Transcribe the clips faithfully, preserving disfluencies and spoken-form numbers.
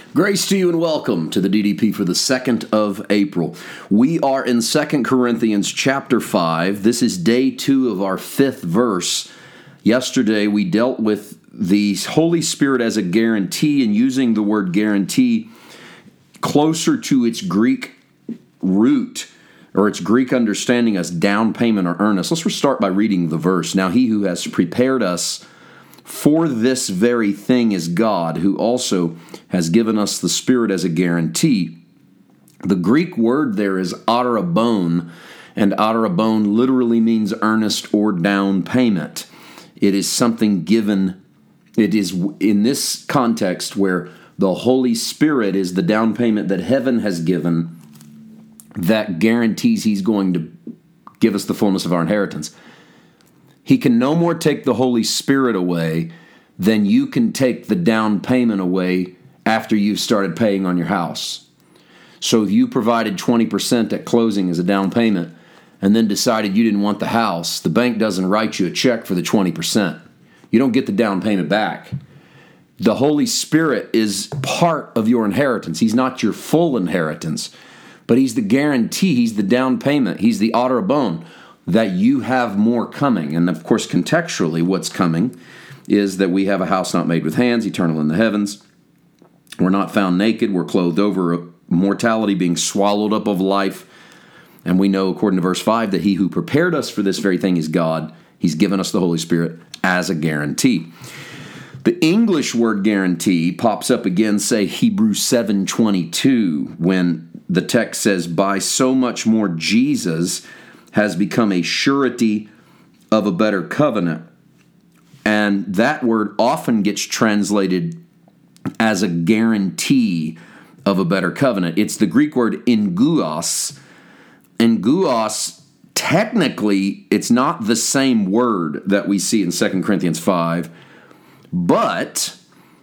Grace to you and welcome to the D D P for the second of April. We are in Second Corinthians chapter five. This is day two of our fifth verse. Yesterday we dealt with the Holy Spirit as a guarantee and using the word guarantee closer to its Greek root or its Greek understanding as down payment or earnest. Let's start by reading the verse. Now he who has prepared us for this very thing is God, who also has given us the Spirit as a guarantee. The Greek word there is autorabon, and autorabon literally means earnest or down payment. It is something given. It is in this context where the Holy Spirit is the down payment that heaven has given that guarantees He's going to give us the fullness of our inheritance. He can no more take the Holy Spirit away than you can take the down payment away after you've started paying on your house. So if you provided twenty percent at closing as a down payment and then decided you didn't want the house, the bank doesn't write you a check for the twenty percent. You don't get the down payment back. The Holy Spirit is part of your inheritance. He's not your full inheritance, but He's the guarantee. He's the down payment. He's the autorabon that you have more coming. And of course, contextually, what's coming is that we have a house not made with hands, eternal in the heavens. We're not found naked. We're clothed over mortality, being swallowed up of life. And we know, according to verse five, that He who prepared us for this very thing is God. He's given us the Holy Spirit as a guarantee. The English word guarantee pops up again, say Hebrews seven twenty-two, when the text says, by so much more Jesus has become a surety of a better covenant. And that word often gets translated as a guarantee of a better covenant. It's the Greek word enguos. Enguos, technically, it's not the same word that we see in Second Corinthians five, but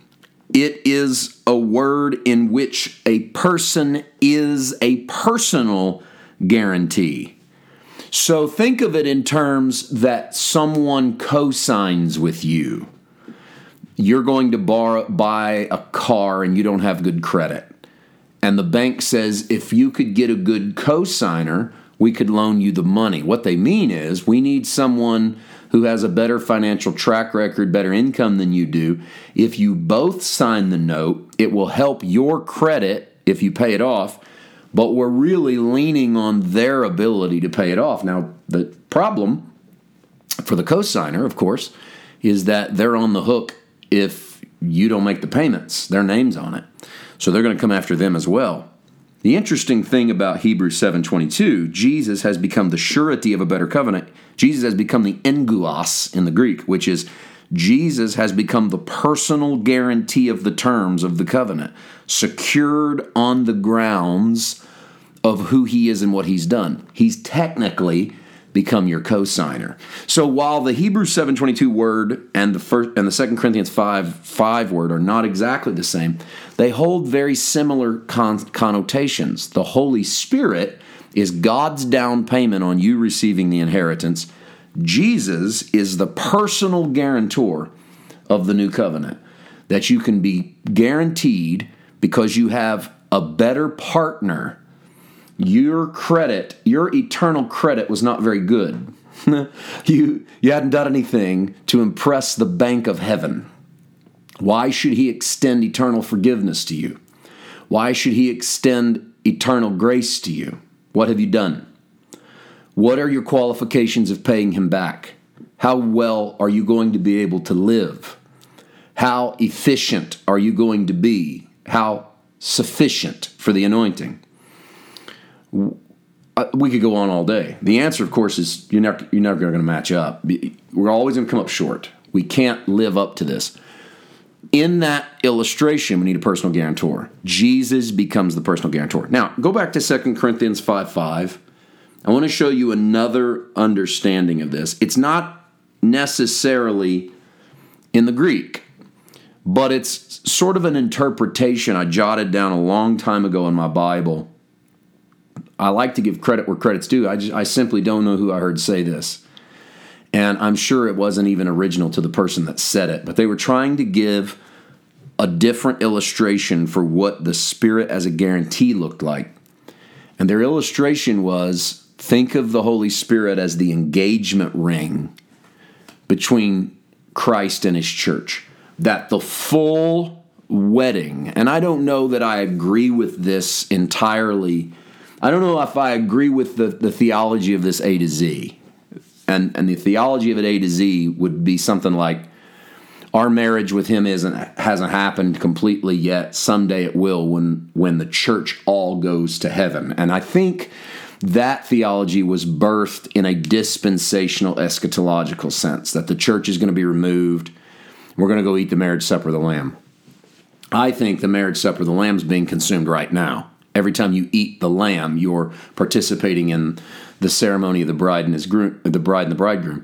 it is a word in which a person is a personal guarantee. So think of it in terms that someone co-signs with you. You're going to borrow, buy a car and you don't have good credit. And the bank says, if you could get a good co-signer, we could loan you the money. What they mean is we need someone who has a better financial track record, better income than you do. If you both sign the note, it will help your credit if you pay it off. But we're really leaning on their ability to pay it off. Now, the problem for the cosigner, of course, is that they're on the hook if you don't make the payments. Their name's on it. So they're going to come after them as well. The interesting thing about Hebrews seven twenty-two, Jesus has become the surety of a better covenant. Jesus has become the enguos in the Greek, which is Jesus has become the personal guarantee of the terms of the covenant, secured on the grounds of who He is and what He's done. He's technically become your co-signer. So while the Hebrews seven twenty-two word and the first and the Second Corinthians five five word are not exactly the same, they hold very similar con- connotations. The Holy Spirit is God's down payment on you receiving the inheritance. Jesus is the personal guarantor of the new covenant, that you can be guaranteed because you have a better partner. Your credit, your eternal credit was not very good. you, you hadn't done anything to impress the bank of heaven. Why should He extend eternal forgiveness to you? Why should He extend eternal grace to you? What have you done? What are your qualifications of paying Him back? How well are you going to be able to live? How efficient are you going to be? How sufficient for the anointing? We could go on all day. The answer, of course, is you're never, you're never going to match up. We're always going to come up short. We can't live up to this. In that illustration, we need a personal guarantor. Jesus becomes the personal guarantor. Now, go back to Second Corinthians five five. I want to show you another understanding of this. It's not necessarily in the Greek, but it's sort of an interpretation I jotted down a long time ago in my Bible. I like to give credit where credit's due. I just I simply don't know who I heard say this. And I'm sure it wasn't even original to the person that said it, but they were trying to give a different illustration for what the Spirit as a guarantee looked like. And their illustration was, think of the Holy Spirit as the engagement ring between Christ and his church. That the full wedding, and I don't know that I agree with this entirely. I don't know if I agree with the, the theology of this A to Z. And, and the theology of it A to Z would be something like, our marriage with him isn't hasn't happened completely yet. Someday it will when when the church all goes to heaven. And I think that theology was birthed in a dispensational eschatological sense, that the church is going to be removed. We're going to go eat the marriage supper of the Lamb. I think the marriage supper of the Lamb is being consumed right now. Every time you eat the lamb, you're participating in the ceremony of the bride and his groom, the bride and the bridegroom.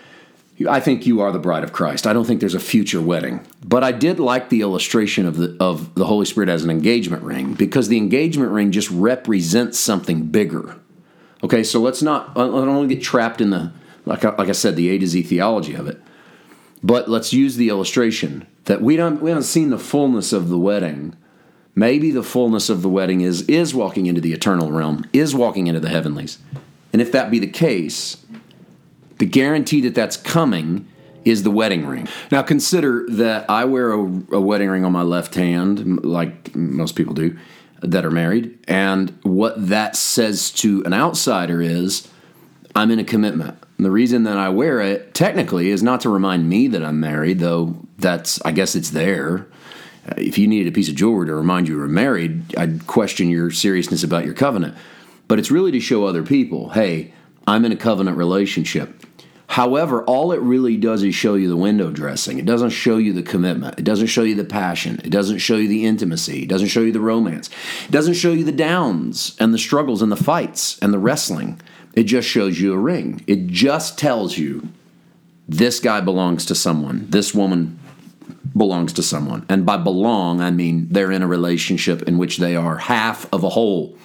I think you are the bride of Christ. I don't think there's a future wedding. But I did like the illustration of the of the Holy Spirit as an engagement ring, because the engagement ring just represents something bigger. Okay, so let's not, I don't want to get trapped in the, like I, like I said, the A to Z theology of it. But let's use the illustration that we don't we haven't seen the fullness of the wedding. Maybe the fullness of the wedding is is walking into the eternal realm, is walking into the heavenlies. And if that be the case, the guarantee that that's coming is the wedding ring. Now consider that I wear a, a wedding ring on my left hand, like most people do that are married. And what that says to an outsider is, I'm in a commitment. And the reason that I wear it, technically, is not to remind me that I'm married, though that's, I guess it's there. If you needed a piece of jewelry to remind you you were married, I'd question your seriousness about your covenant. But it's really to show other people, hey, I'm in a covenant relationship. However, all it really does is show you the window dressing. It doesn't show you the commitment. It doesn't show you the passion. It doesn't show you the intimacy. It doesn't show you the romance. It doesn't show you the downs and the struggles and the fights and the wrestling. It just shows you a ring. It just tells you this guy belongs to someone. This woman belongs to someone. And by belong, I mean they're in a relationship in which they are half of a whole.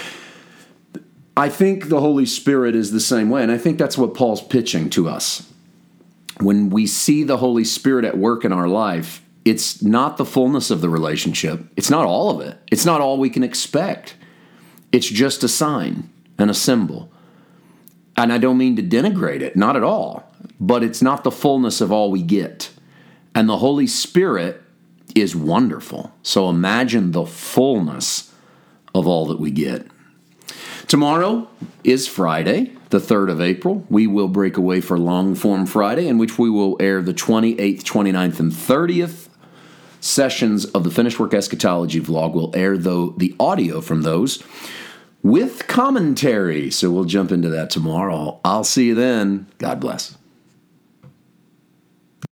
I think the Holy Spirit is the same way, and I think that's what Paul's pitching to us. When we see the Holy Spirit at work in our life, it's not the fullness of the relationship. It's not all of it. It's not all we can expect. It's just a sign and a symbol. And I don't mean to denigrate it, not at all, but it's not the fullness of all we get. And the Holy Spirit is wonderful. So imagine the fullness of all that we get. Tomorrow is Friday, the third of April. We will break away for Long Form Friday, in which we will air the twenty-eighth, twenty-ninth, and thirtieth sessions of the Finished Work Eschatology vlog. We'll air, though, the audio from those with commentary. So we'll jump into that tomorrow. I'll see you then. God bless.